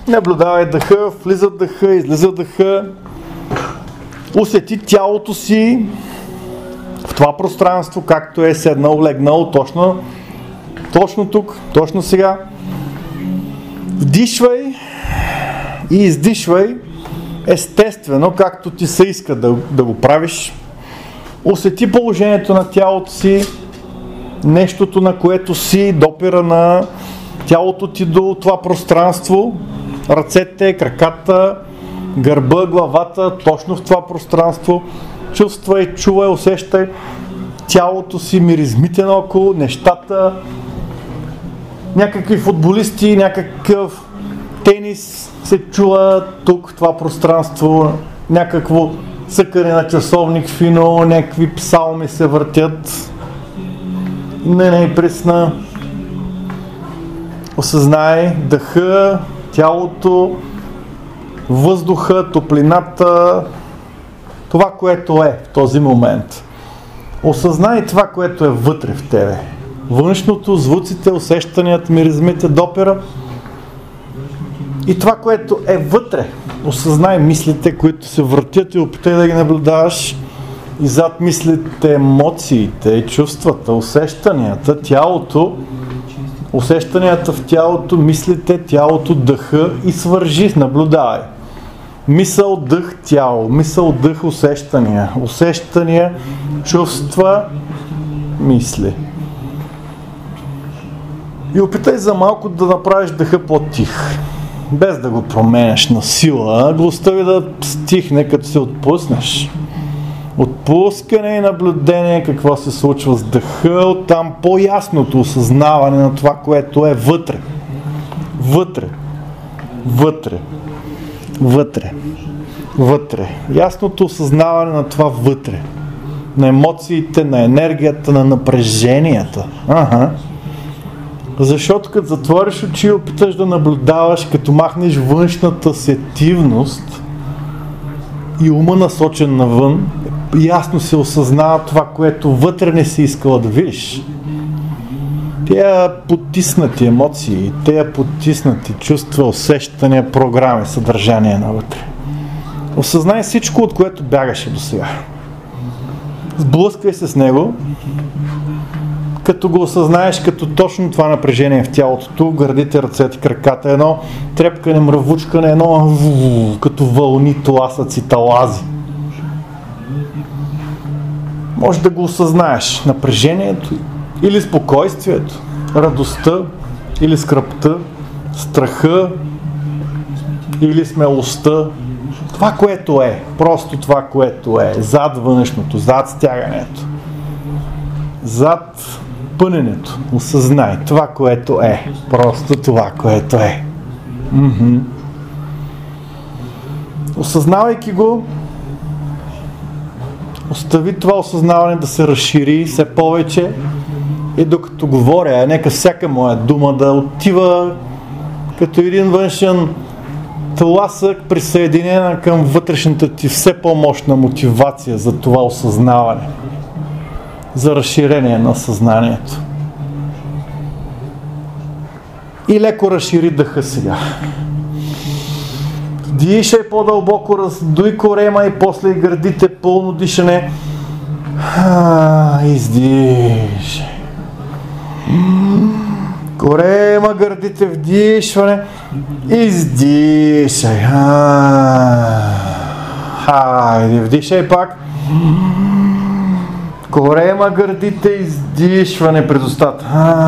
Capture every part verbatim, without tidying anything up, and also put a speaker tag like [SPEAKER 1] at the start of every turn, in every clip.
[SPEAKER 1] Наблюдавай дъха, влиза дъха, излиза дъха. Усети тялото си в това пространство, както е седнал, легнал, точно, точно тук, точно сега. Вдишвай и издишвай естествено, както ти се иска да, да го правиш. Усети положението на тялото си, нещото, на което си, допира на тялото ти до това пространство, ръцете, краката, гърба, главата, точно в това пространство. Чувствай, чувай, усещай тялото си, миризмите наоколо, нещата, някакви футболисти, някакъв тенис се чува тук в това пространство, някакво цъкане на часовник фино, някакви псалми се въртят. Не, не, пресна. Осъзнай дъха, тялото, въздуха, топлината, това, което е в този момент. Осъзнай това, което е вътре в тебе. Външното, звуците, усещанията, миризмите, допира. И това, което е вътре. Осъзнай мислите, които се въртят и опитай да ги наблюдаваш. И зад мислите емоциите, чувствата, усещанията, тялото, усещанията в тялото, мислите, тялото, дъха и свържи, наблюдавай. Мисъл, дъх, тяло, мисъл, дъх, усещания, усещания, чувства, мисли. И опитай за малко да направиш дъха по-тих, без да го променяш на сила, го остави да стихне, като се отпуснеш. Отпускане и наблюдение какво се случва с дъха, оттам по-ясното осъзнаване на това, което е вътре. Вътре. Вътре. Вътре. Вътре. Ясното осъзнаване на това вътре. На емоциите, на енергията, на напреженията. Ага. Защото като затвориш очи и опиташ да наблюдаваш, като махнеш външната сетивност и ума насочен навън, ясно се осъзнава това, което вътре не си искала да видиш. Тея потиснати емоции, тея потиснати чувства, усещания, програми, съдържание навътре. Осъзнай всичко, от което бягаше до сега. Сблъскай се с него, като го осъзнаеш като точно това напрежение в тялото. Тук гърдите, ръцете, краката, едно трепкане, мръвучкане, едно като вълни, тласъци, талази. Може да го осъзнаеш. Напрежението или спокойствието, радостта или скръпта, страха или смелостта. Това, което е. Просто това, което е. Зад външното, зад стягането. Зад пъненето. Осъзнай това, което е. Просто това, което е. Mm-hmm. Осъзнавайки го, остави това осъзнаване да се разшири все повече и докато говоря, нека всяка моя дума да отива като един външен тласък, присъединена към вътрешната ти все по-мощна мотивация за това осъзнаване, за разширение на съзнанието. И леко разшири дъха сега. Дишай по-дълбоко, раздуй корема и после и гърдите, пълно дишане. А, издишай. Корема, гърдите, вдишване. Издишай. А, хайде, вдишай пак. Корема, гърдите, издишване през устата.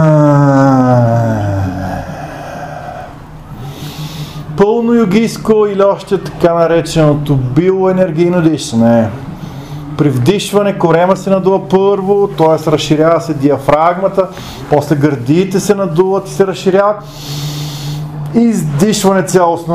[SPEAKER 1] Пълно йогийско или още така нареченото биоенергийно дишане. При вдишване корема се надува първо, т.е. разширява се диафрагмата, после гърдите се надуват и се разширяват. И издишване цялостно.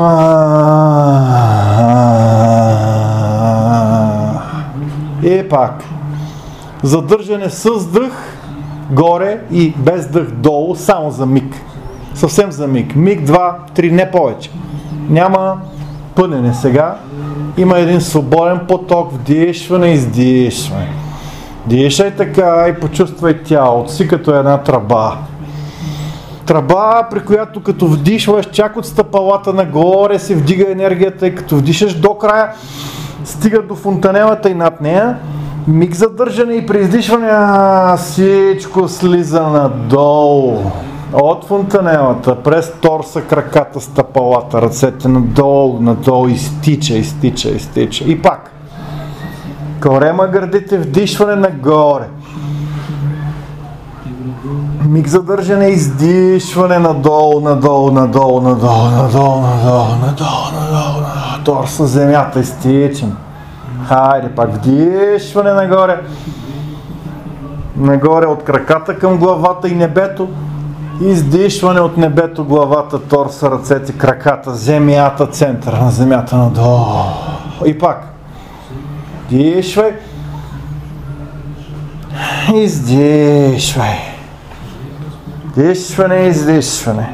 [SPEAKER 1] И пак. Задържане с дъх горе и без дъх долу, само за миг. Съвсем за миг. Миг, два, три, не повече. Няма пънене сега. Има един свободен поток, вдишване и издишване. Дишай така и почувствай тялото си като една тръба. Тръба, при която като вдишваш чак от стъпалата нагоре се вдига енергията и като вдишаш до края стига до фонтанелата и над нея. Миг задържане и при издишване а, всичко слиза надолу. От фонтанелата, през торса, краката, стъпалата, ръцете надолу, надолу, изтича, изтича, изтича. И пак. Корема, гърдите, вдишване нагоре. Миг задържане, издишване надолу, надолу, надолу, надолу, надолу, надолу, надолу, надолу, надолу. Торса, земята, изтичам. Хайде, пак вдишване нагоре. Нагоре от краката към главата и небето. Издишване от небето, главата, торса, ръцете, краката, земята, центъра на земята надолу. И пак. Дишвай. Издишвай. Дишване, издишване.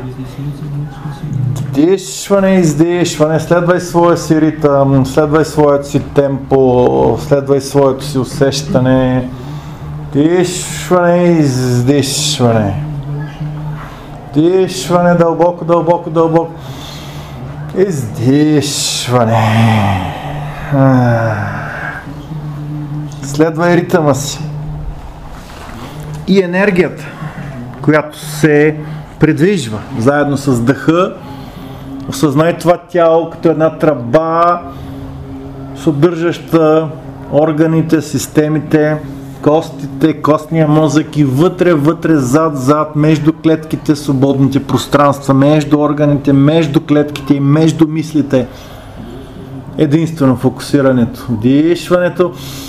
[SPEAKER 1] Дишване, издишване. Следвай своя си ритъм, следвай своето си темпо, следвай своето си усещане. Дишване, издишване. Дишване, дълбоко, дълбоко, дълбоко. Издишване. Следвай ритъма си. И енергията, която се придвижва заедно с дъха. Осъзнай това тяло като една тръба, съдържаща органите, системите, костите, костния мозък и вътре, вътре, зад, зад, между клетките, свободните пространства, между органите, между клетките и между мислите. Единствено фокусирането, дишването,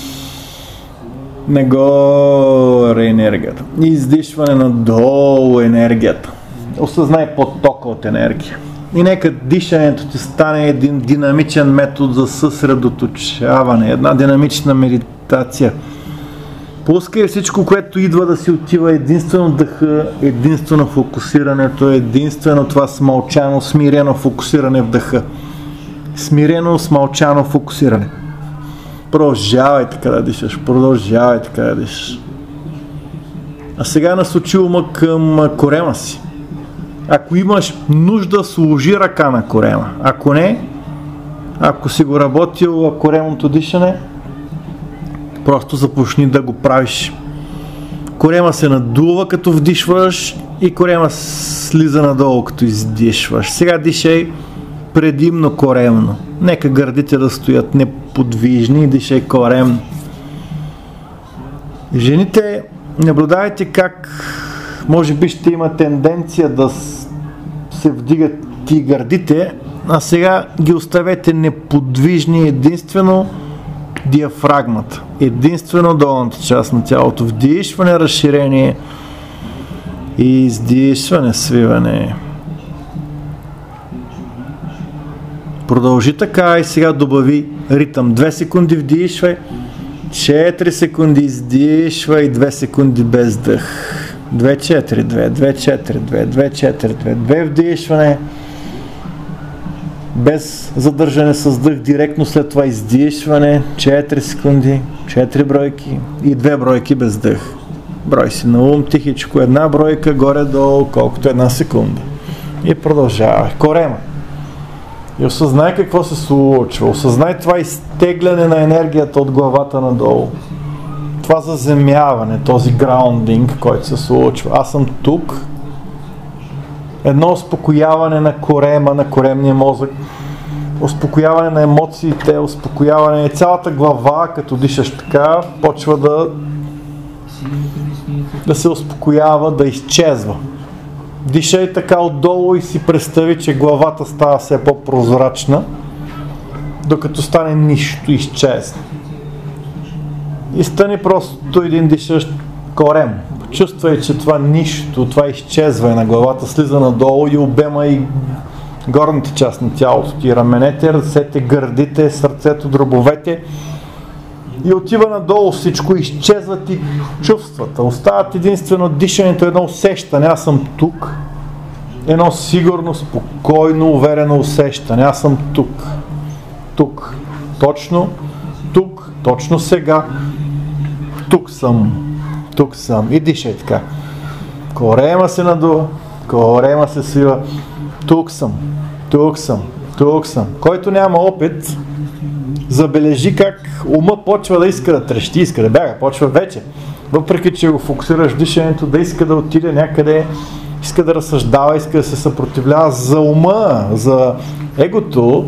[SPEAKER 1] нагоре енергията, издишване надолу енергията. Осъзнай потока от енергия. И нека дишането ти стане един динамичен метод за съсредоточаване, една динамична медитация. Пускай всичко, което идва да си отива, единствено дъха, единствено фокусирането, единствено това смълчано, смирено фокусиране в дъха. Смирено, смълчано фокусиране. Продължавай така да дишаш, продължавай така да дишаш. А сега насочи ума към корема си. Ако имаш нужда, сложи ръка на корема. Ако не, ако си го работил коремното дишане, просто започни да го правиш. Корема се надува като вдишваш и корема слиза надолу като издишваш. Сега дишай предимно коремно. Нека гърдите да стоят неподвижни и дишай коремно. Жените, наблюдавайте как може би ще има тенденция да се вдигат и гърдите, а сега ги оставете неподвижни, единствено диафрагмата, единствено долната част на тялото. Вдишване, разширение и издишване, свиване. Продължи така и сега добави ритъм. две секунди вдишвай, четири секунди издишвай, две секунди без дъх. две четири две, две четири две, две четири две, две вдишване, без задържане с дъх, директно след това издишване, четири секунди, четири бройки и две бройки без дъх. Брой си на ум тихичко, една бройка горе-долу, колкото една секунда. И продължавай. Корема. И осъзнай какво се случва. Осъзнай това изтегляне на енергията от главата надолу. Това заземяване, този граундинг, който се случва. Аз съм тук. Едно успокояване на корема, на коремния мозък. Успокояване на емоциите, успокояване на цялата глава, като дишаш така, почва да да се успокоява, да изчезва. Дишай така отдолу и си представи, че главата става все по-прозрачна, докато стане нищо, изчезне. И стани просто един дишащ корем. Почувствай, че това нищо, това изчезване на главата слиза надолу и обема и горната част на тялото ти, раменете, ръцете, гърдите, сърцето, дробовете и отива надолу всичко, изчезват и чувствата. Остават единствено дишането, едно усещане, аз съм тук, едно сигурно, спокойно, уверено усещане, аз съм тук, тук, точно, тук, точно сега, тук съм, тук съм и дишай така. Корема се надува, корема се свива. Тук съм, тук съм, тук съм. Който няма опит, забележи как ума почва да иска да трещи, иска да бяга, почва вече. Въпреки че го фокусираш в дишането, да иска да отиде някъде, иска да разсъждава, иска да се съпротивлява за ума, за егото.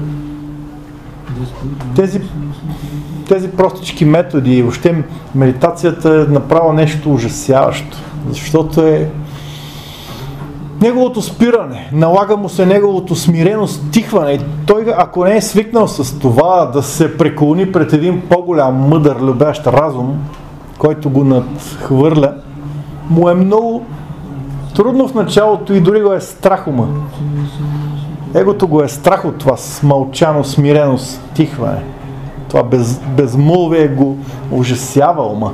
[SPEAKER 1] Тези, тези простички методи и въобще медитацията е направо нещо ужасяващо, защото е неговото спиране, налага му се неговото смирено стихване и той, ако не е свикнал с това да се преклони пред един по-голям, мъдър, любящ разум, който го надхвърля, му е много трудно в началото и дори го е страх ума. Егото го е страх от това смълчано, смирено стихване. Това без, безмълвие го ужасява ума.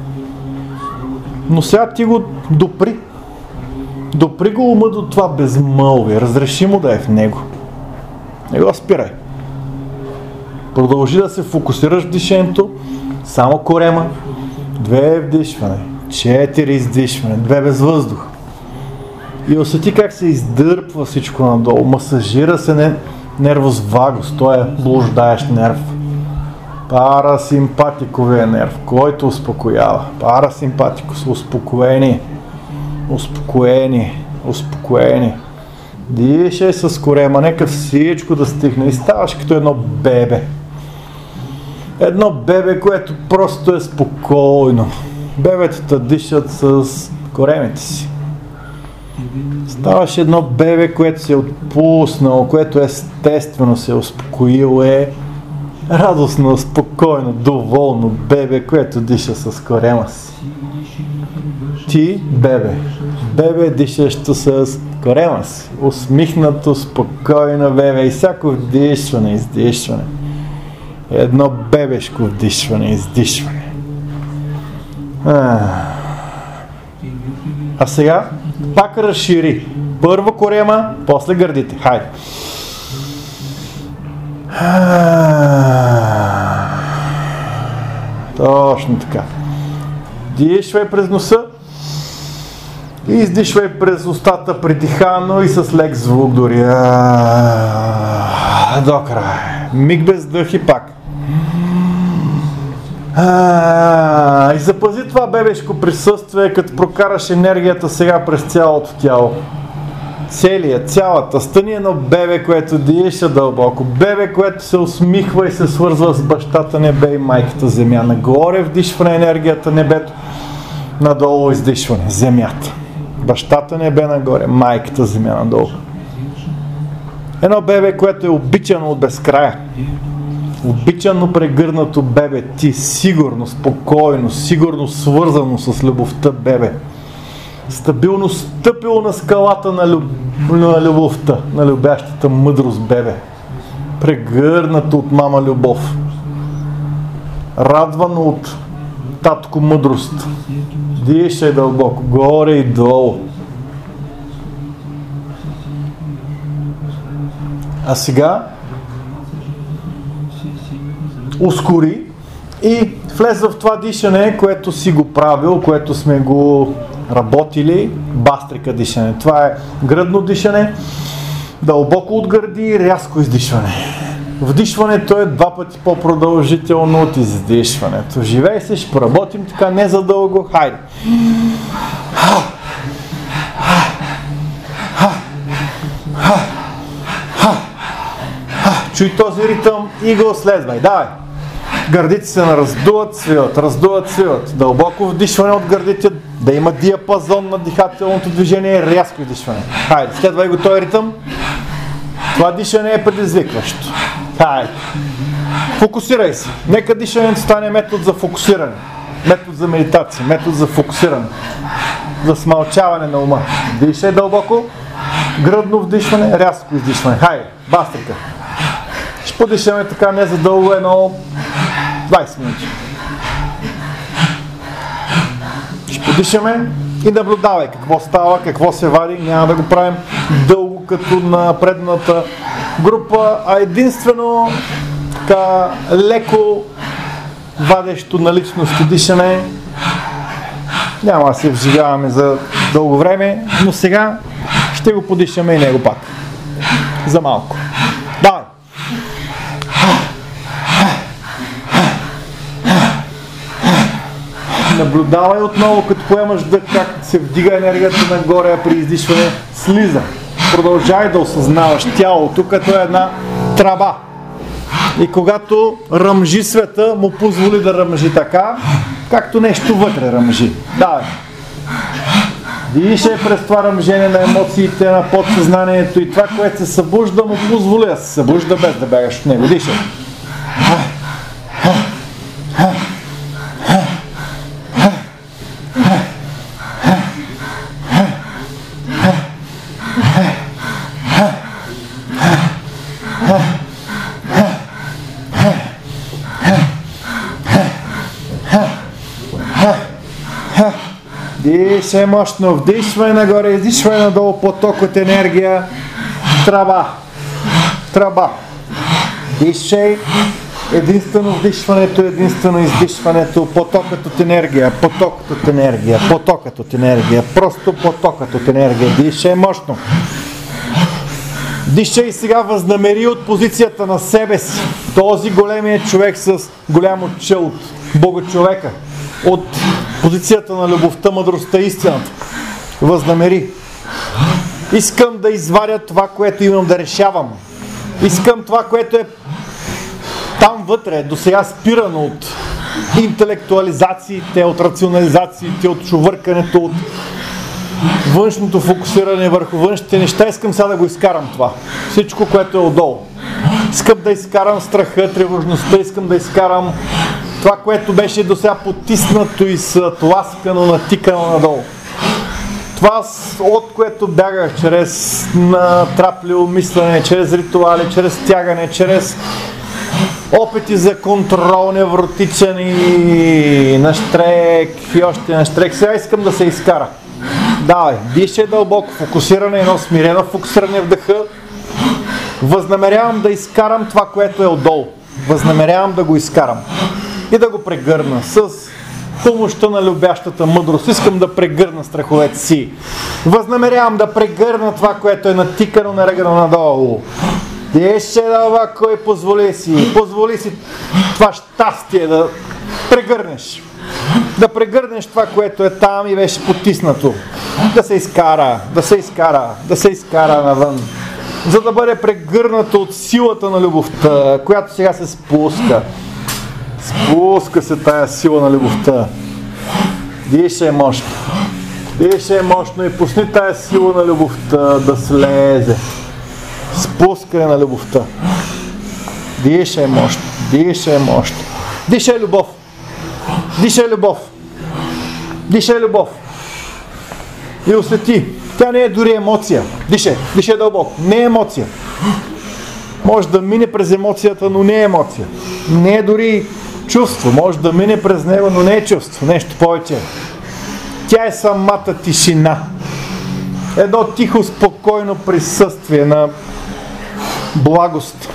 [SPEAKER 1] Но сега ти го допри. Допри го ума до това безмълвие. Разреши му да е в него. Не го спирай. Продължи да се фокусираш в дишането. Само корема. Две вдишване. Четири издишване. Две без въздух. И усети как се издърпва всичко надолу. Масажира се не, нервус вагус. Той е блуждаещ нерв. Парасимпатиковия нерв, който успокоява. Парасимпатикус. Успокоение. Успокоение. Успокоение. Дишай с корема. Нека всичко да стихне. И ставаш като едно бебе. Едно бебе, което просто е спокойно. Бебетата дишат с коремите си. Ставаш едно бебе, което се е отпуснало, което естествено се е успокоило, е радостно, спокойно, доволно бебе, което диша с корема си. Ти, бебе, бебе дишащо с корема си, усмихнато, спокойно бебе и всяко вдишване, издишване. Едно бебешко вдишване, издишване. А, а сега пак разшири. Първо корема, после гърдите. Хайде. Точно така. Дишвай през носа и издишвай през устата придихано и с лек звук дори. До края. Миг без дъх и пак. А, и запази това бебешко присъствие, като прокараш енергията сега през цялото тяло. Целият, цялата. Стани едно бебе, което диша дълбоко. Бебе, което се усмихва и се свързва с бащата небе и майката земя. Нагоре вдишване енергията небето, надолу издишване земята. Бащата небе нагоре, майката земя надолу. Едно бебе, което е обичано от безкрая. Обичано прегърнато бебе, ти сигурно, спокойно, сигурно свързано с любовта бебе. Стабилно стъпило на скалата на, люб... на любовта, на любящата мъдрост бебе. Прегърнато от мама любов. Радвано от татко мъдрост. Дишай дълбоко, горе и долу. А сега ускори и влез в това дишане, което си го правил, което сме го работили, бастрика дишане. Това е гръдно дишане, дълбоко отгърди, рязко издишване. Вдишването е два пъти по-продължително от издишването. Живей се, ще поработим така не за дълго. Хайде! Чуй този ритъм и го следвай. Давай! Гърдите се раздуват, свиват, раздуват, свиват. Дълбоко вдишване от гърдите, да има диапазон на дихателното движение, рязко издишване. Хайде, следвай го този ритъм. Това дишане е предизвикващо. Хайде. Фокусирай се. Нека дишането стане метод за фокусиране. Метод за медитация, метод за фокусиране. За смълчаване на ума. Дишай дълбоко, гръдно вдишване, рязко издишване. Хайде, бастрика. Ще подишаме така не за дълго, едно двайсет минути. Ще подишаме и наблюдавай какво става, какво се вади. Няма да го правим дълго като на предната група, а единствено така леко вадещо на личност и дишане. Няма да се вживяваме за дълго време, но сега ще Ще го подишаме и него пак. За малко. Давай! Наблюдавай отново, като поемаш дъх, как се вдига енергията нагоре, а при издишване слиза. Продължай да осъзнаваш тялото като една тръба. И когато ръмжи света, му позволи да ръмжи така, както нещо вътре ръмжи. Давай. Дишай през това ръмжение на емоциите, на подсъзнанието и това, което се събужда, му позволи да се събужда без да бягаш от него. Дишай. Дишай мощно, вдишвай нагоре, издишвай надолу, поток от енергия, тръба, тръба. Дишай, единствено вдишването, единствено издишването, потокът от енергия, потокът от енергия, потокът от енергия, просто потокът от енергия. Дишай мощно. Дишай сега, възнамери от позицията на себе си, този големия човек с голямо че от Бога-човека, от позицията на любовта, мъдростта и истината. Възнамери. Искам да извадя това, което имам да решавам. Искам това, което е там вътре, до сега спирано от интелектуализациите, от рационализациите, от шувъркането, от външното фокусиране върху външните неща. Искам сега да го изкарам това. Всичко, което е отдолу. Искам да изкарам страха, тревожността, искам да изкарам това, което беше до сега потиснато и тласкано, натикано надолу. Това, от което бягах чрез натрапливо мислене, чрез ритуали, чрез тягане, чрез опити за контрол, невротичен и нащрек и още нащрек. Сега искам да се изкара. Давай, дишай дълбоко, фокусиране, едно смирено фокусиране в дъха. Възнамерявам да изкарам това, което е отдолу. Възнамерявам да го изкарам. И да го прегърна с помощта на любящата мъдрост. Искам да прегърна страховете си. Възнамерявам да прегърна това, което е натикано, нарегано надолу. Дишай дълбоко и позволи си. Позволи си това щастие да прегърнеш. Да прегърнеш това, което е там и беше потиснато. Да се изкара, да се изкара, да се изкара навън. За да бъде прегърнато от силата на любовта, която сега се спуска. Спуска се тая сила на любовта. Дишай мощно. Дишай мощно и пусни тая сила на любовта да слезе. Спускане на любовта. Дишай мощно. Дишай мощно. Дишай любов. Дишай любов. Дишай любов. И усети. Тя не е дори емоция. Дишай. Дишай дълбоко. Не е емоция. Може да мине през емоцията, но не е емоция. Не е дори чувство. Може да мине през него, но не е чувство. Нещо повече. Тя е самата тишина. Едно тихо, спокойно присъствие на благост.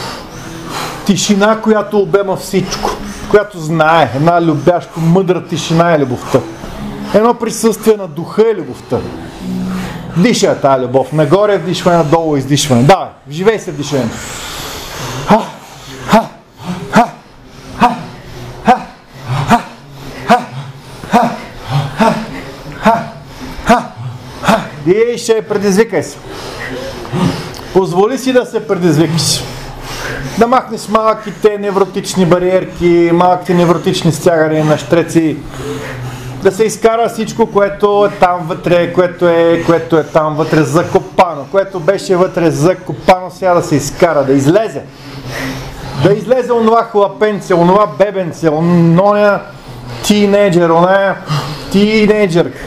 [SPEAKER 1] Тишина, която обема всичко. Която знае. Една любящо, мъдра тишина е любовта. Едно присъствие на духа е любовта. Дишай тая любов. Нагоре вдишване, надолу издишване. Давай, вживей се в дишането. Ха, ха, ха, ха, ха, ха, ха, ха, ха, ха, ха, ха. Дишай, предизвикай се. Позволи си да се предизвикаш. Да махнеш малките невротични бариерки, малките невротични стягания на щреци. Да се изкара всичко, което е там вътре, което е, което е там вътре закопано, което беше вътре закопано, сега да се изкара, да излезе. Да излезе онова хлапенце, онова бебенце, оноя тинейджер, оная тинейджерка.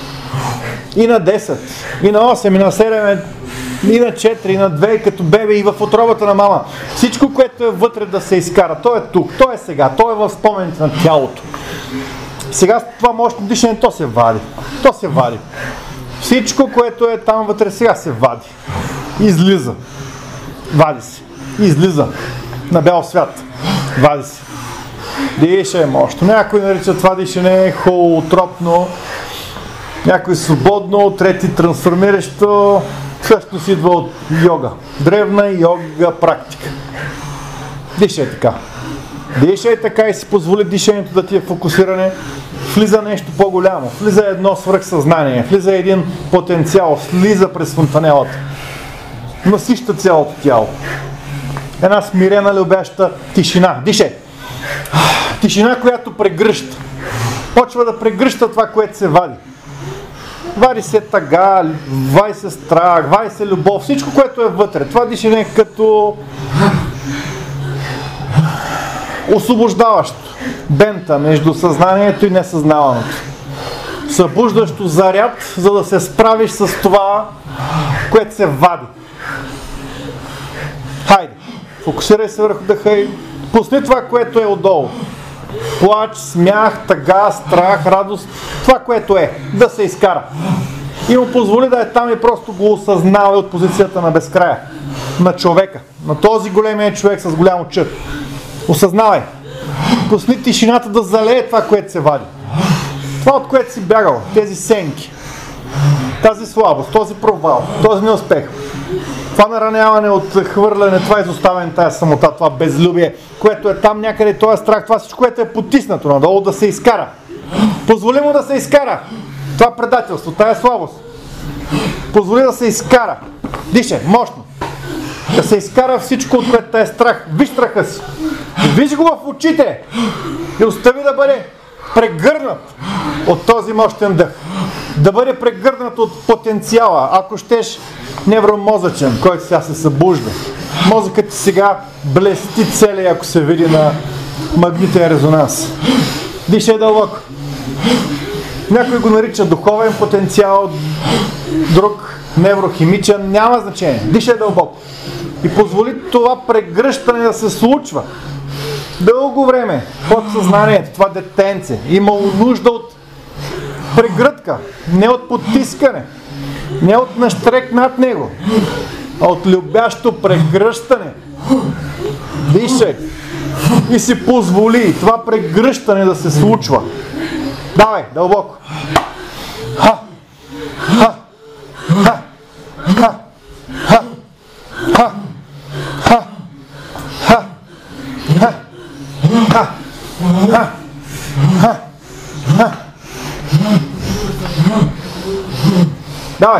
[SPEAKER 1] И на десет, и на осем, и на седем, и на четири, и на две, като бебе, и в отробата на мама. Всичко, което е вътре да се изкара, то е тук, то е сега, то е в спомените на тялото. Сега това мощно дишане, то се вади. То се вади. Всичко, което е там вътре, сега се вади. Излиза. Вади се. Излиза. На бял свят. Вади се. Дишай мощно. Някой нарича това дишане холотропно. Някой свободно, трети трансформиращо, всъщност идва от йога. Древна йога практика. Дишай така. Дишай така и си позволи дишането да ти е фокусиране. Влиза нещо по-голямо, влиза едно свръхсъзнание, влиза един потенциал, влиза през фонтанелата. Насища цялото тяло. Една смирена, любяща тишина. Дишай! Тишина, която прегръща. Почва да прегръща това, което се вади. Вади се тъга, вади се страх, вади се любов, всичко, което е вътре. Това дишане е като освобождаващо. Бента между съзнанието и несъзнаваното. Събуждащо заряд, за да се справиш с това, което се вади. Хайде, фокусирай се върху дъха и пусни това, което е отдолу. Плач, смях, тъга, страх, радост, това, което е, да се изкара. И му позволи да е там и просто го осъзнава от позицията на безкрая. На човека, на този големия човек с голямо чът. Осъзнавай. Пусни тишината да залее това, което се вади. Това, от което си бягал, тези сенки, тази слабост, този провал, този неуспех, това нараняване от хвърляне, това изоставяне, тази самота, това безлюбие, което е там някъде, този страх, това всичко, което е потиснато надолу, да се изкара. Позволи му да се изкара. Това предателство, тая слабост. Позволи да се изкара. Дишай, мощно. Да се изкара всичко, от което е страх. Виж страха си. Виж го в очите. И остави да бъде прегърнат от този мощен дъх. Да бъде прегърнат от потенциала, ако щеш невромозъчен, който сега се събужда. Мозъкът ти сега блести целия, ако се види на магнитен резонанс. Дишай дълбоко. Някой го нарича духовен потенциал, друг неврохимичен, няма значение. Дишай дълбоко. И позволи това прегръщане да се случва. Дълго време под съзнанието, това детенце, имало нужда от прегръдка, не от потискане, не от нащрек над него, а от любящо прегръщане. Дишай и си позволи това прегръщане да се случва. Давай, дълбоко. Ха! Ха! Ха! Ха! Ха! Ха! Ха! Ха! Ха! Ха! Ха! Ха! Ха! Давай!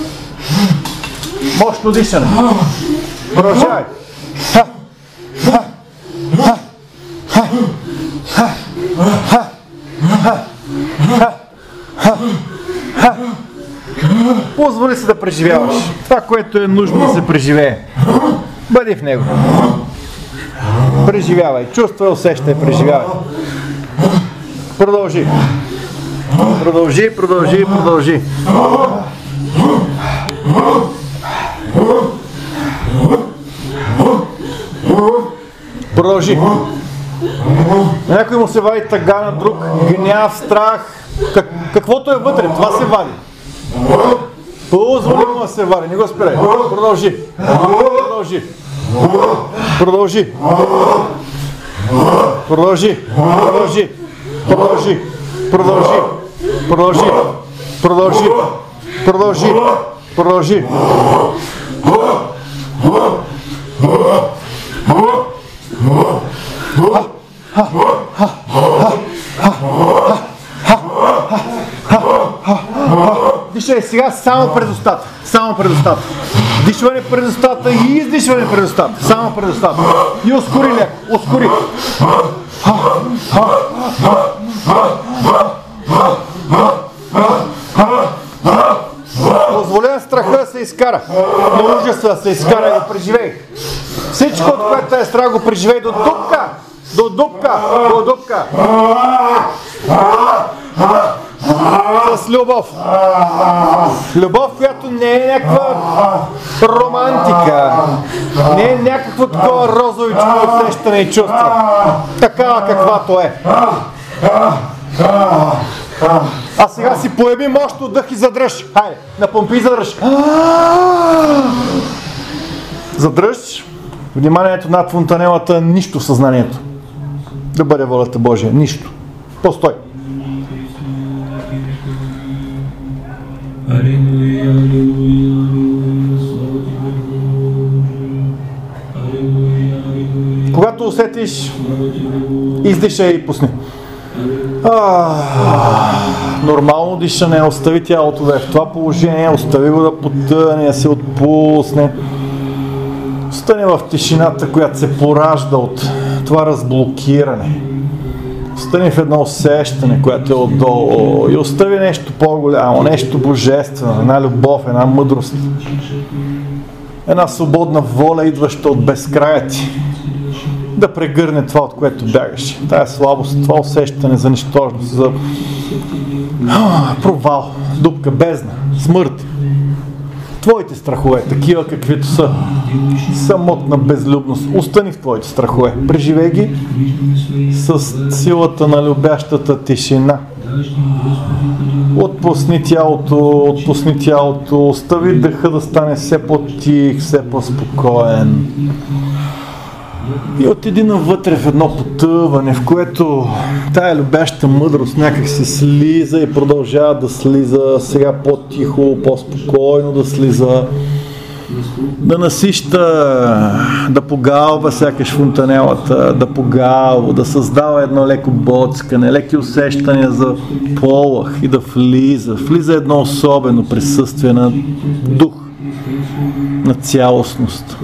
[SPEAKER 1] Мощно дишане. Продължавай. Ха! Ха! Ха! Ха! Ха! Ха! Ха! Ха! Ха! Ха! Позволи се да преживяваш това, което е нужно да се преживее. Бъди в него. Преживявай. Чувствай, усещай, преживявай. Продължи. Продължи, продължи, продължи. Продължи. Някой му се вади тъга на друг, гняв, страх. Как, каквото е вътре, това се вади. Позволи му да се вади, не го спирай. Продължи. Продължи. Продължи. Продължи. Продължи. Продължи. Продължи. Продължи. Продължи. Продължи. Продължи. Дишай сега само през устата. Само през устата. Дишване през устата и издишване през устата. Само през устата. И ускори леко. Ускори. Позволя на страха да се изкара. На ужаса да се изкара и го преживей. Всичко, от което е страх, го преживей до дупка. До дупка. До дупка. С любов. Любов, която не е някаква романтика. Не е някакво такова розовичко усещане и чувство. Такава каквато е. А сега си поеби мощно дъх и задръж. Хайде, напомпи и задръж. Задръж. Вниманието над фонтанелата, нищо в съзнанието. Да бъде волята Божия. Нищо. Постой. Когато усетиш, издишай и пусни. А, нормално дишане, остави тялото да е в това положение, остави го да потъне, да се отпусне. Остани в тишината, която се поражда от това разблокиране. Остани в едно усещане, което е отдолу и остави нещо по-голямо, нещо божествено, една любов, една мъдрост. Една свободна воля, идваща от безкрая ти. Да прегърне това, от което бягаш. Тая слабост, това усещане за нищожност, за провал, дупка, бездна, смърт. Твоите страхове, такива каквито са, самотна безлюбност, остани в твоите страхове. Преживей ги с силата на любящата тишина. Отпусни тялото, отпусни тялото, остави дъха да стане все по-тих, все по-спокоен. И отиди навътре в едно потъване, в което тая любяща мъдрост някак се слиза и продължава да слиза, сега по-тихо, по-спокойно да слиза, да насища, да погалва сякаш фонтанелата, да погалва, да създава едно леко боцкане, леки усещания за полъх и да влиза, влиза едно особено присъствие на дух, на цялостност,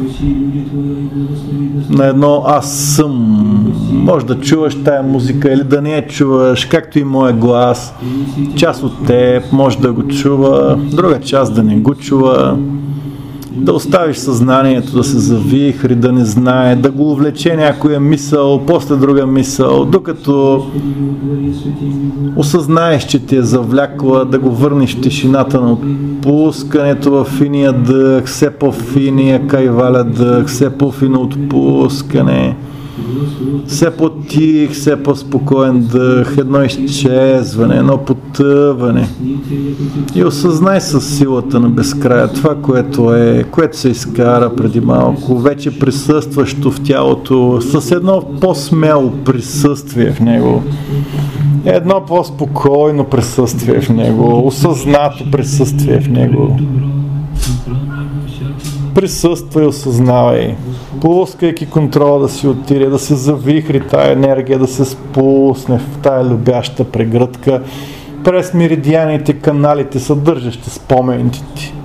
[SPEAKER 1] на едно аз съм. Може да чуваш тая музика или да не я чуваш, както и моя глас. Част от теб може да го чува, друга част да не го чува. Да оставиш съзнанието да се завихри, да не знае, да го увлече някоя мисъл, после друга мисъл, докато осъзнаеш, че ти е завлякла, да го върнеш в тишината на отпускането в финия дъх, все по-финия кайваля дъх, все по-фино отпускане, все по-тих, все по-спокоен дъх, едно изчезване, едно потъване. И осъзнай със силата на безкрая това, което е, което се изкара преди малко, вече присъстващо в тялото, с едно по-смело присъствие в него, едно по-спокойно присъствие в него, осъзнато присъствие в него. Присъствай, осъзнавай, пускайки контрола да си отиде, да се завихри тая енергия, да се спусне в тая любяща прегръдка през меридианите, каналите, съдържащи спомените ти.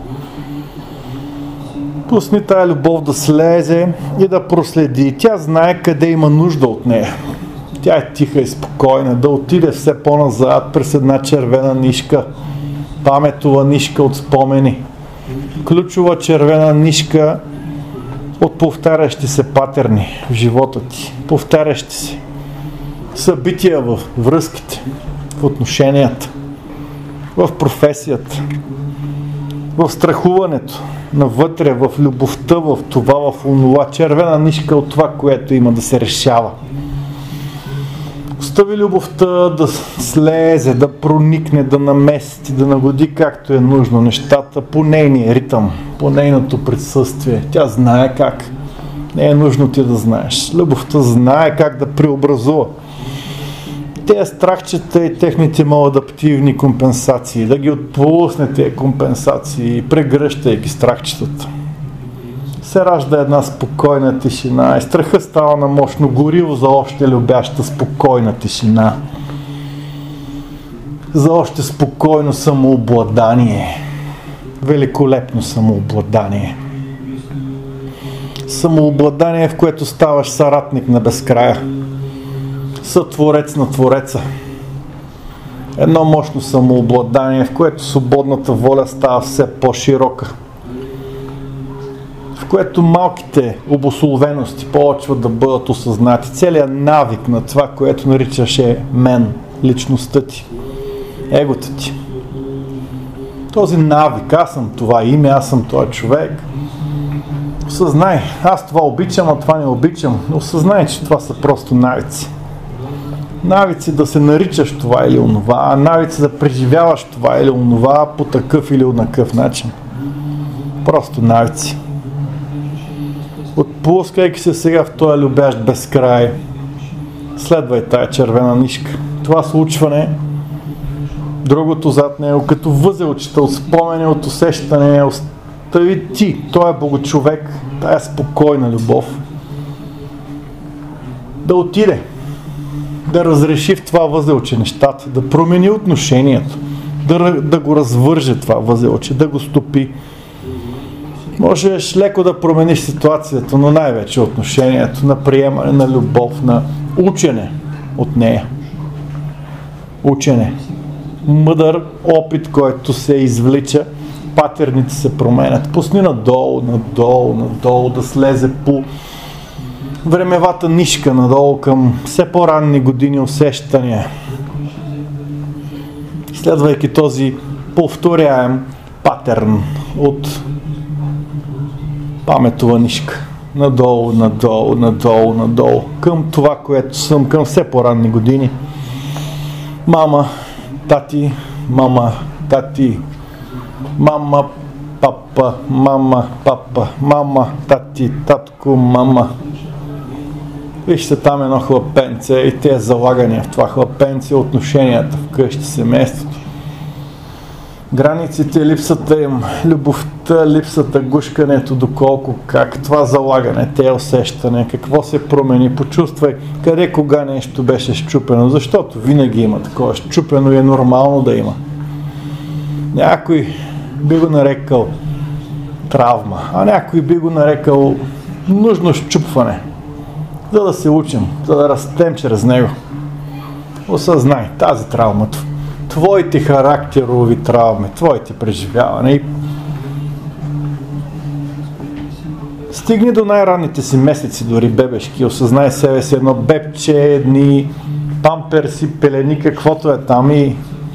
[SPEAKER 1] Пусни тая любов да слезе и да проследи. Тя знае къде има нужда от нея. Тя е тиха и спокойна, да отиде все по-назад през една червена нишка, паметова нишка от спомени. Ключова червена нишка от повтарящи се патерни в живота ти, повтарящи се събития в връзките, в отношенията, в професията, в страхуването, навътре, в любовта, в това, в онова, червена нишка от това, което има да се решава. Остави любовта да слезе, да проникне, да намести, да нагоди както е нужно нещата по нейния ритъм, по нейното присъствие. Тя знае как. Не е нужно ти да знаеш. Любовта знае как да преобразува тези страхчета и техните маладаптивни компенсации, да ги отпусне тези компенсации, прегръщайки страхчетата. Се ражда една спокойна тишина и страха става на мощно гориво за още любяща спокойна тишина. За още спокойно самообладание. Великолепно самообладание. Самообладание, в което ставаш съратник на безкрая. Сътворец на Твореца. Едно мощно самообладание, в което свободната воля става все по-широка. В което малките обусловености почват да бъдат осъзнати. Целият навик на това, което наричаш е мен, личността ти, егото ти. Този навик, аз съм това име, аз съм този човек. Осъзнай, аз това обичам, а това не обичам. Осъзнай, че това са просто навици. Навици да се наричаш това или онова, навици да преживяваш това или онова по такъв или онакъв начин. Просто навици. Отпускайки се сега в този любящ безкрай, следвай тая червена нишка. Това случване другото зад него, като възелчета от спомени, от усещане, остави ти, той е богочовек, тая спокойна любов, да отиде, да разреши в това възелче нещата, да промени отношението, да, да го развърже това възелче, да го стопи. Можеш леко да промениш ситуацията, но най-вече отношението на приемане, на любов, на учене от нея. Учене. Мъдър опит, който се извлича, патерните се променят. Пусни надолу, надолу, надолу, да слезе по времевата нишка надолу към все по-ранни години усещания. Следвайки този повторяем патърн от паметова нишка. Надолу, надолу, надолу, надолу. Към това, което съм, към все по-ранни години. Мама, тати, мама, тати, мама, папа, мама, папа, мама, тати, татко, мама. Вижте там едно хлапенце и тези залагания в това хлапенце, отношенията вкъщи, семейството. Границите, липсата им, любовта, липсата, гушкането, доколко, как, това залагане, те усещане, какво се промени, почувствай къде, кога нещо беше счупено, защото винаги има такова счупено и е нормално да има. Някой би го нарекал травма, а някой би го нарекал нужно счупване, за да се учим, за да растем чрез него. Осъзнай тази травма, твоите характерови травми, твоите преживявания и стигни до най-ранните си месеци, дори бебешки, осъзнай себе си едно бебче, едни памперси, пелени, каквото е там и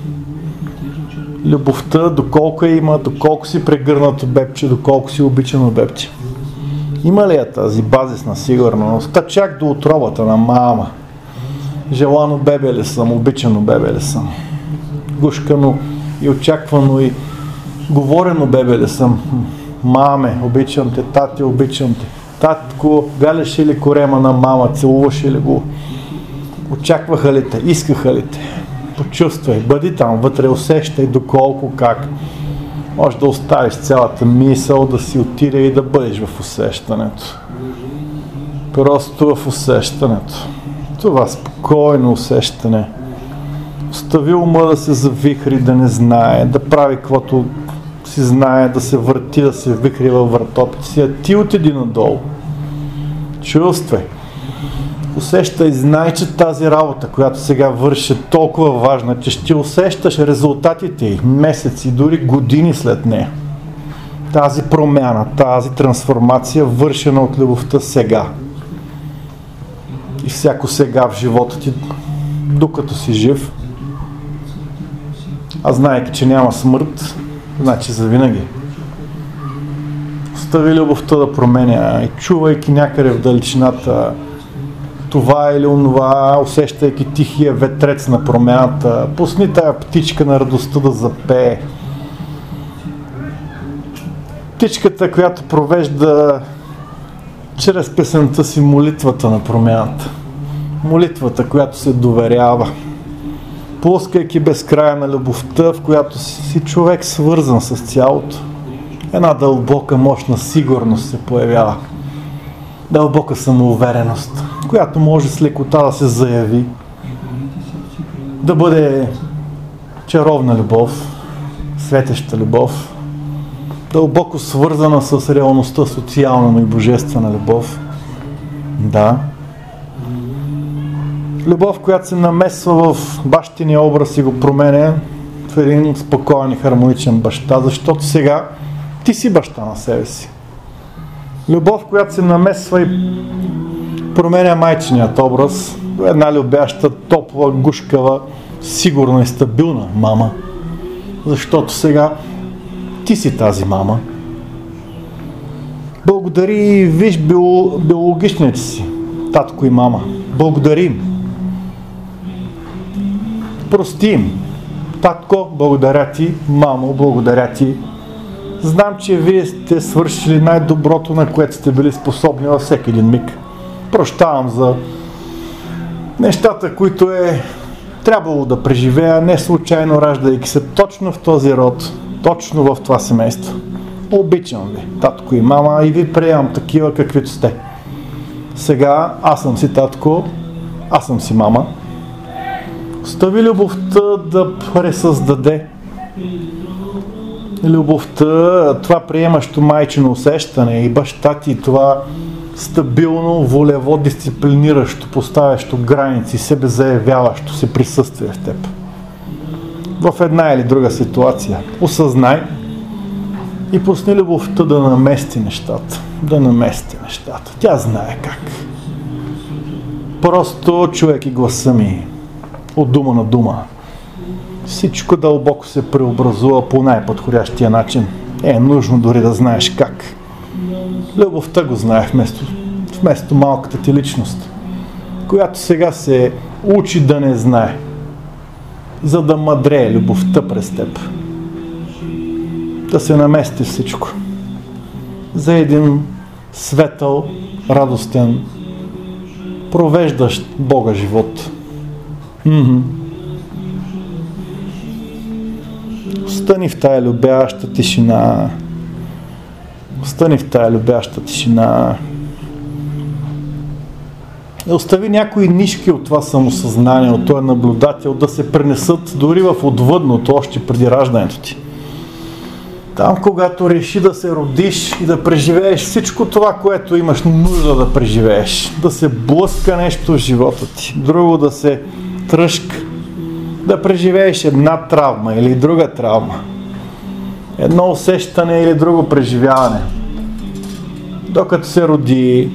[SPEAKER 1] любовта, доколко има, доколко си прегърнато бебче, доколко си обичано бебче. Има ли е тази базисна сигурност? Та чак до утробата на мама. Желано бебе ли съм, обичано бебе ли съм? Гушкано и очаквано и говорено бебе ли съм? Маме, обичам те, тати, обичам те. Татко, галяше ли корема на мама, целуваше ли го? Очакваха ли те, искаха ли те? Почувствай, бъди там вътре, усещай доколко, как. Може да оставиш цялата мисъл, да си отиде и да бъдеш в усещането. Просто в усещането. Това спокойно усещане. Остави ума да се завихри, да не знае, да прави каквото си знае, да се върти, да се вихри във вратопите си, а ти отиди надолу. Чувствай. Усещай, знай, че тази работа, която сега върши, е толкова важна, че ще усещаш резултатите й месеци, дори години след нея. Тази промяна, тази трансформация, вършена от любовта сега. И всяко сега в живота ти, докато си жив, а знаейки, че няма смърт, значи завинаги. Остави любовта да променя и чувайки някъде в далечината това или онова, усещайки тихия ветрец на промяната, пусни тая птичка на радостта да запее. Птичката, която провежда чрез песента си молитвата на промяната. Молитвата, която се доверява. Плускайки безкрая на любовта, в която си човек свързан с цялото. Една дълбока, мощна сигурност се появява. Дълбока самоувереност, която може с лекота да се заяви, да бъде чаровна любов, светеща любов, дълбоко свързана с реалността, социална, но и божествена любов. Да. Любов, която се намесва в бащиния образ и го променя в един спокоен и хармоничен баща, защото сега ти си баща на себе си. Любов, която се намесва и променя майчиният образ до една любяща, топла, гушкава, сигурна и стабилна мама. Защото сега ти си тази мама. Благодари и виж био, биологичните си, татко и мама. Благодари им. Прости им. Татко, благодаря ти. Мамо, благодаря ти. Знам, че вие сте свършили най-доброто, на което сте били способни във всеки един миг. Прощавам за нещата, които е трябвало да преживея, не случайно раждайки се точно в този род, точно в това семейство. Обичам ви, татко и мама, и ви приемам такива, каквито сте. Сега аз съм си татко, аз съм си мама. Остави любовта да пресъздаде. Любовта, това приемащо майчино усещане и баща ти, това стабилно, волево, дисциплиниращо, поставящо граници, себезаявяващо се присъствие в теб. В една или друга ситуация. Осъзнай и пусни любовта да намести нещата. Да намести нещата. Тя знае как. Просто човек и гласа ми от дума на дума. Всичко дълбоко се преобразува по най-подходящия начин. Е нужно дори да знаеш как. Любовта го знае вместо, вместо малката ти личност, която сега се учи да не знае, за да мъдрее любовта през теб. Да се намести всичко за един светъл, радостен, провеждащ Бога живот. Mm-hmm. Остани в тая любяща тишина. Остани в тая любяща тишина. И остави някои нишки от това самосъзнание, от този наблюдател да се пренесат дори в отвъдното, още преди раждането ти. Там, когато реши да се родиш и да преживееш всичко това, което имаш нужда да преживееш, да се блъска нещо в живота ти, друго да се тръжка, да преживееш една травма или друга травма, едно усещане или друго преживяване. Докато се роди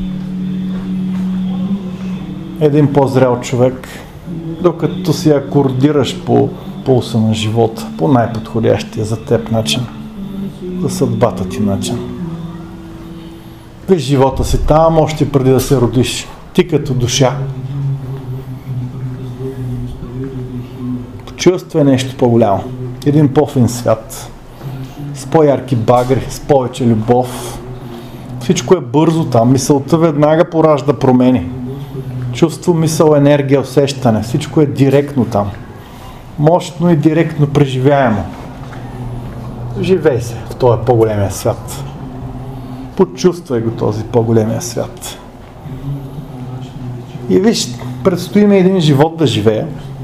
[SPEAKER 1] един по-зрял човек, докато си акордираш по пулса на живота, по най-подходящия за теб начин, за съдбата ти начин. Виж живота си там, още преди да се родиш, ти като душа. Почувствай нещо по-голямо, един по-фин свят, с по-ярки багри, с повече любов. Всичко е бързо там, мисълта веднага поражда промени. Чувство, мисъл, енергия, усещане, всичко е директно там. Мощно и директно преживяемо. Живей се в този по-големия свят. Почувствай го този по-големия свят. И виж, предстои ми един живот да живея.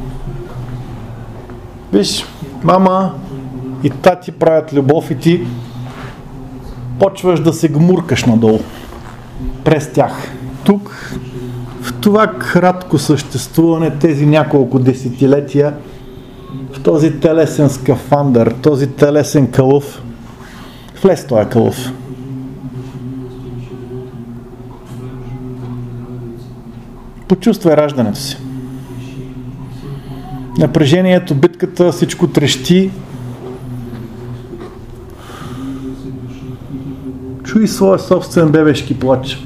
[SPEAKER 1] Виж, мама и тати правят любов и ти почваш да се гмуркаш надолу. През тях. Тук, в това кратко съществуване, тези няколко десетилетия, в този телесен скафандър, този телесен кълъв, влез този кълъв. Почувствай раждането си. Напрежението, битката, всичко трещи. Чуй своя собствен бебешки плач.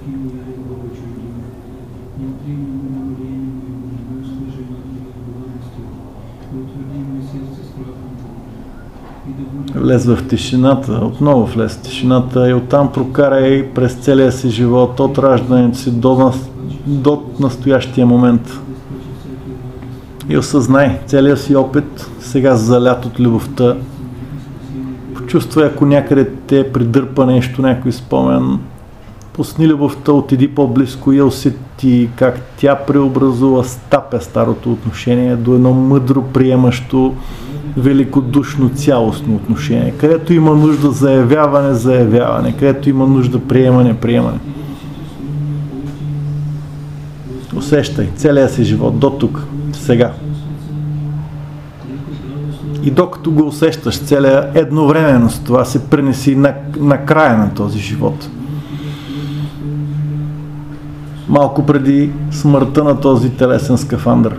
[SPEAKER 1] Влез в тишината, отново влез в тишината и оттам прокарай през целия си живот, от раждането си до, до настоящия момент. И осъзнай целия си опит, сега залят от любовта. Почувствай, ако някъде те придърпа нещо, някой спомен. Пусни любовта, отиди по-близко и усети как тя преобразува стапе старото отношение до едно мъдро, приемащо, великодушно, цялостно отношение. Където има нужда заявяване, заявяване. Където има нужда приемане, приемане. Усещай целия си живот до тук, сега. И докато го усещаш целия, едновременно с това се пренеси на, на края на този живот. Малко преди смъртта на този телесен скафандър.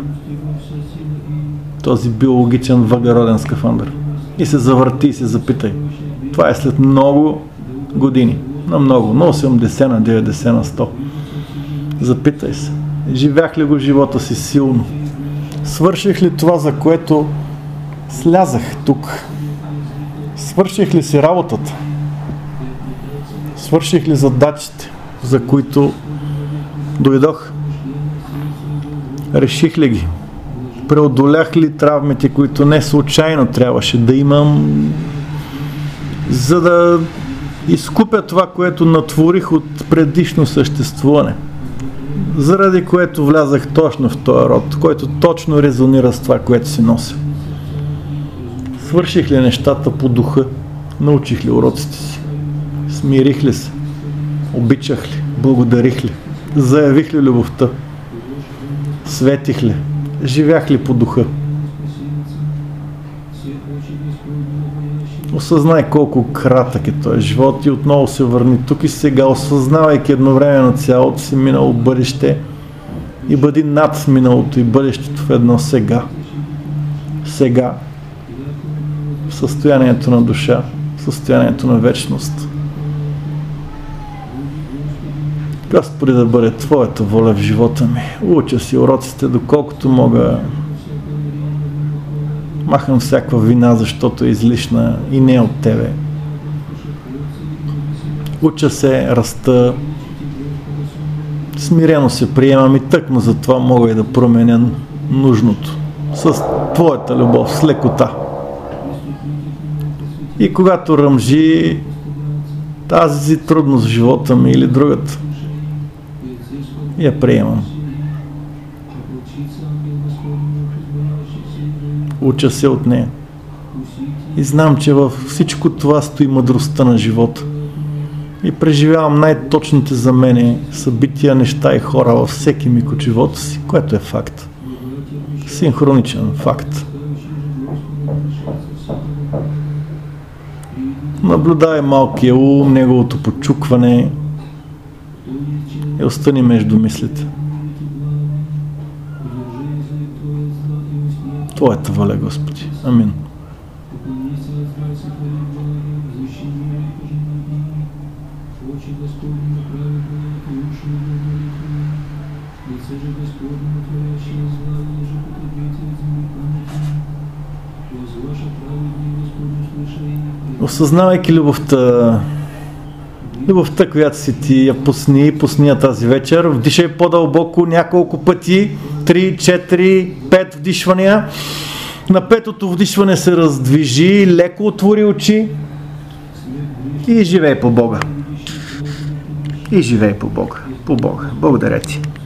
[SPEAKER 1] Този биологичен въглероден скафандър. И се завърти и се запитай. Това е след много години. На много. На осемдесет, на деветдесет, на сто. Запитай се. Живях ли го живота си силно? Свърших ли това, за което слязах тук? Свърших ли си работата? Свърших ли задачите, за които дойдох? Реших ли ги? преодолях ли травмите, които не случайно трябваше да имам, за да изкупя това, което натворих от предишно съществуване, заради което влязах точно в този род, който точно резонира с това, което си нося. Свърших ли нещата по духа? Научих ли уроците си? Смирих ли се? Обичах ли? Благодарих ли? Заявих ли любовта? Светих ли? Живях ли по духа? Осъзнай колко кратък е този живот и отново се върни тук и сега, осъзнавайки едновременно цялото си минало бъдеще и бъди над миналото и бъдещето в едно сега. Сега. В състоянието на душа, в състоянието на вечност. Господи, да бъде Твоята воля в живота ми. Уча си уроците, доколкото мога. Махам всякаква вина, защото е излишна и не от Тебе. Уча се, раста. Смирено се приемам и тъкмо за това мога и да променя нужното. С Твоята любов, с лекота. И когато ръмжи тази трудност в живота ми или другата, я приемам. Уча се от нея. И знам, че във всичко това стои мъдростта на живота. И преживявам най-точните за мене събития, неща и хора във всеки миг от живота си, което е факт. Синхроничен факт. Наблюдай малкия ум, неговото почукване и остани между мислите. Твоята воля, Господи. Амин. Осъзнавайки любовта, любовта, която си ти я пусни, пусни я тази вечер, вдишай по-дълбоко няколко пъти, три, четири, пет вдишвания. На петото вдишване се раздвижи, леко отвори очи и живей по Бога. И живей по Бога. По Бога. Благодаря ти.